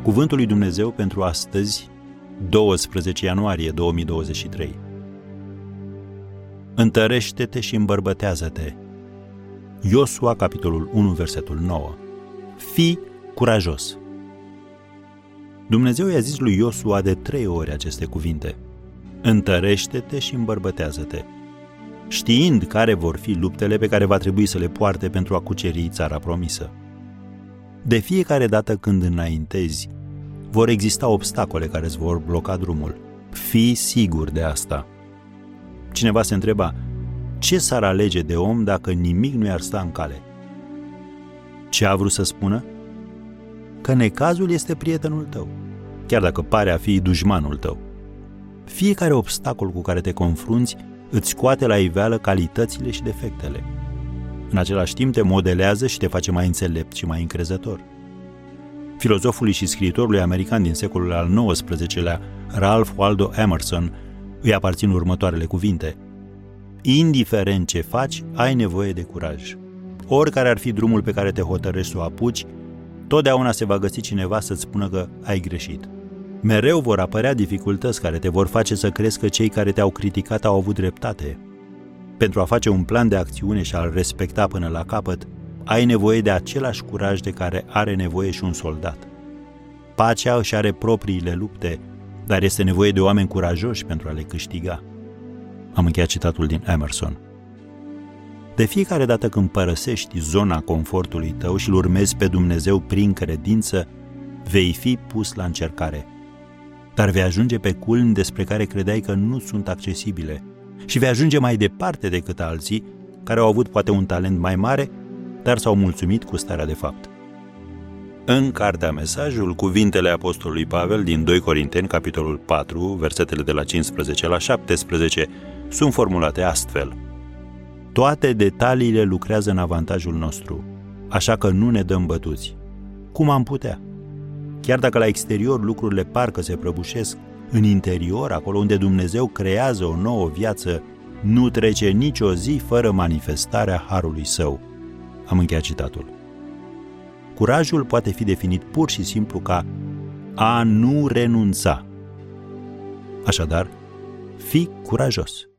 Cuvântul lui Dumnezeu pentru astăzi, 12 ianuarie 2023. Întărește-te și îmbărbătează-te. Iosua, capitolul 1, versetul 9. Fii curajos. Dumnezeu i-a zis lui Iosua de 3 ori aceste cuvinte. Întărește-te și îmbărbătează-te, știind care vor fi luptele pe care va trebui să le poarte pentru a cuceri țara promisă. De fiecare dată când înaintezi, vor exista obstacole care îți vor bloca drumul. Fii sigur de asta. Cineva se întreba, ce s-ar alege de om dacă nimic nu i-ar sta în cale? Ce a vrut să spună? Că necazul este prietenul tău, chiar dacă pare a fi dușmanul tău. Fiecare obstacol cu care te confrunți îți scoate la iveală calitățile și defectele. În același timp te modelează și te face mai înțelept și mai încrezător. Filozofului și scriitorului american din secolul al XIX-lea, Ralph Waldo Emerson, îi aparțin următoarele cuvinte. Indiferent ce faci, ai nevoie de curaj. Oricare ar fi drumul pe care te hotărăști să o apuci, totdeauna se va găsi cineva să-ți spună că ai greșit. Mereu vor apărea dificultăți care te vor face să crezi că cei care te-au criticat au avut dreptate. Pentru a face un plan de acțiune și a-l respecta până la capăt, ai nevoie de același curaj de care are nevoie și un soldat. Pacea își are propriile lupte, dar este nevoie de oameni curajoși pentru a le câștiga. Am încheiat citatul din Emerson. De fiecare dată când părăsești zona confortului tău și îl urmezi pe Dumnezeu prin credință, vei fi pus la încercare. Dar vei ajunge pe culmi despre care credeai că nu sunt accesibile și vei ajunge mai departe decât alții care au avut poate un talent mai mare, dar s-au mulțumit cu starea de fapt. În cartea Mesajul, cuvintele apostolului Pavel din 2 Corinteni, capitolul 4, versetele de la 15 la 17, sunt formulate astfel. Toate detaliile lucrează în avantajul nostru, așa că nu ne dăm bătuți. Cum am putea? Chiar dacă la exterior lucrurile parcă se prăbușesc, în interior, acolo unde Dumnezeu creează o nouă viață, nu trece nicio zi fără manifestarea harului său. Am încheiat citatul. Curajul poate fi definit pur și simplu ca a nu renunța. Așadar, fii curajos.